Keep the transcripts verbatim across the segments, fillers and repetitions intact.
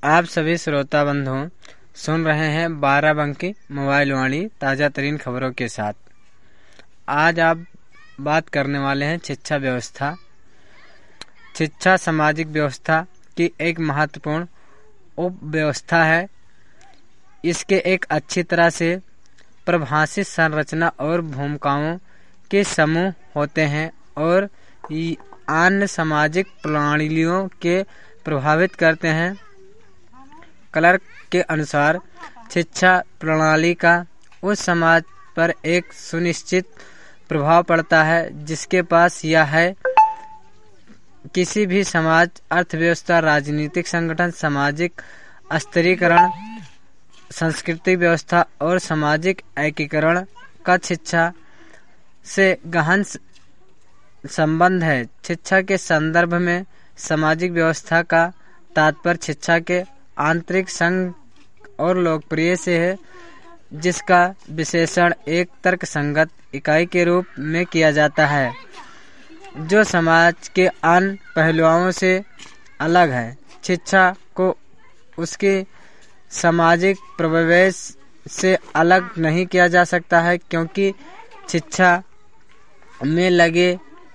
आप सभी श्रोता बंधु सुन रहे हैं बाराबंकी मोबाइल वाणी ताज़ा तरीन खबरों के साथ। आज आप बात करने वाले हैं शिक्षा व्यवस्था। शिक्षा सामाजिक व्यवस्था की एक महत्वपूर्ण उप व्यवस्था है। इसके एक अच्छी तरह से परिभाषित संरचना और भूमिकाओं के समूह होते हैं और अन्य सामाजिक प्रणालियों के प्रभावित करते हैं। क्लर्क के अनुसार शिक्षा प्रणाली का उस समाज पर एक सुनिश्चित प्रभाव पड़ता है जिसके पास यह है। किसी भी समाज, अर्थव्यवस्था, राजनीतिक संगठन, सामाजिक स्तरीकरण, सांस्कृतिक व्यवस्था और सामाजिक एकीकरण का शिक्षा से गहन संबंध है। शिक्षा के संदर्भ में सामाजिक व्यवस्था का तात्पर्य शिक्षा के आंतरिक संघ और लोकप्रिय से है, जिसका विशेषण एक तर्कसंगत इकाई के रूप में किया जाता है जो समाज के अन्य पहलुओं से अलग है। शिक्षा को उसके सामाजिक परिवेश से अलग नहीं किया जा सकता है, क्योंकि शिक्षा में लगे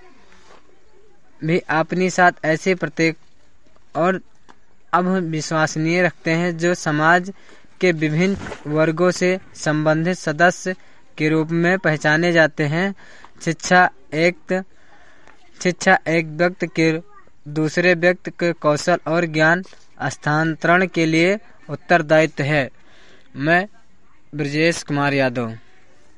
भी अपनी साथ ऐसे प्रत्येक और अब विश्वसनीय रखते हैं जो समाज के विभिन्न वर्गों से संबंधित सदस्य के रूप में पहचाने जाते हैं। शिक्षा एक शिक्षा एक व्यक्ति के दूसरे व्यक्ति के कौशल और ज्ञान हस्तांतरण के लिए उत्तरदायित्व है। मैं ब्रजेश कुमार यादव।